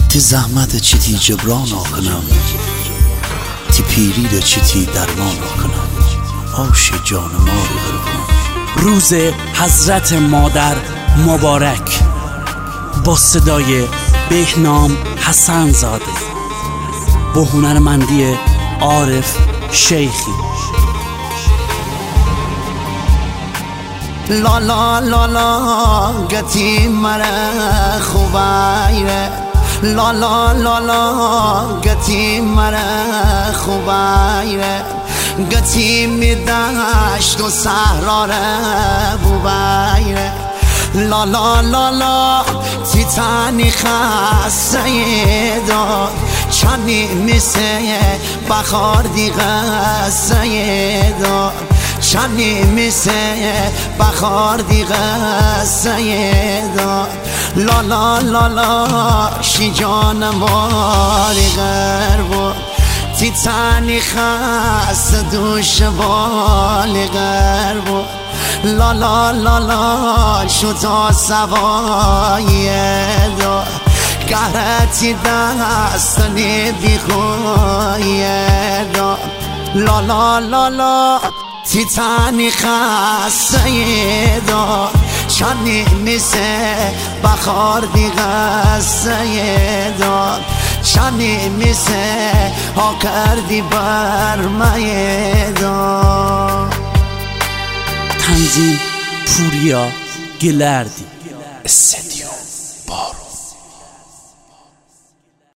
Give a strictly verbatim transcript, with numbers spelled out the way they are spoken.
تی زحمت چیتی جبران آکنم، تی پیری را چیتی درمان آکنم. آش جان ماری قربان. روز حضرت مادر مبارک با صدای بهنام حسن زاده با هنرمندی عارف شیخی. لا لا لا لا گتی مرا خوبایره، لا لا لا لا گتی مرا خوبایره، گتی می دشت و صحرا را بوبایره. لا لا لا لا تی تنی خسته داد، چنی میسه بخار دی قصه داد، چنی میسه بخار دی قصه داد. لا لا لا لا شی جان ماری غربو، تی تنی خسته دوش بالی غربو. لا لا لا لا شو تا سوای دو، گهرتی دستنی بی خوی دو. لا لا لا لا تی تنی خسته دو، چنی میسه بخار دی قصه داد، چنی میسه ها کردی بر میدان. تنظیم پوریا گلردی استدیو.